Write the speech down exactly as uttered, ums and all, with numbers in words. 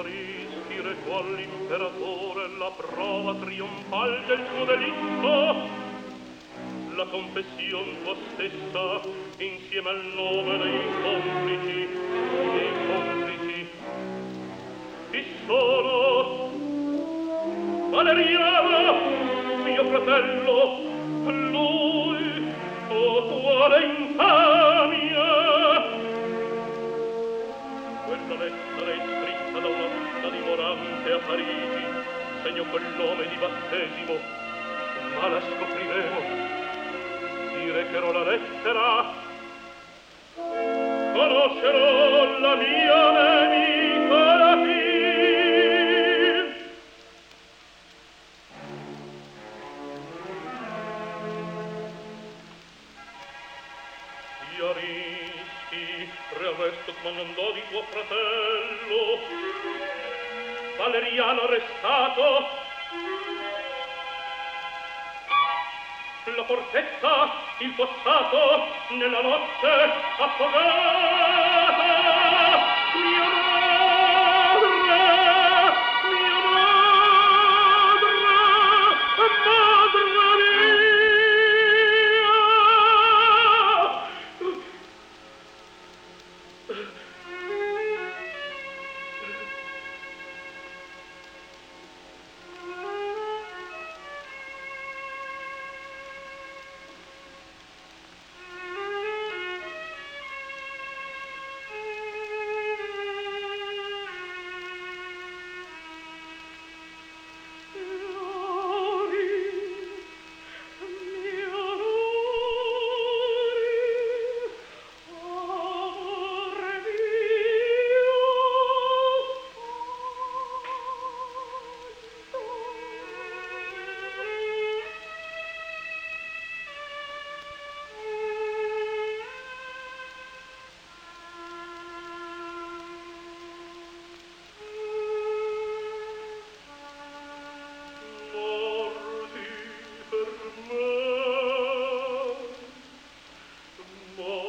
rischi recò all'imperatore la prova trionfal del suo delitto, la confession tua stessa insieme al nome dei complici, dei complici. Chi sono? Valeriano, mio fratello, lui, o quale infamia! Quella lettera è scritta da una donna dimorante a Parigi, segno quel nome di battesimo, ma la scopriremo. Direcherò la lettera, conoscerò la mia nemica alla fin. Iarischi, re arresto comandò di tuo fratello, Valeriano arrestato. La fortezza, il fossato, nella notte affogata. Mia madre, mia madre, madre mia. Morti per me, morti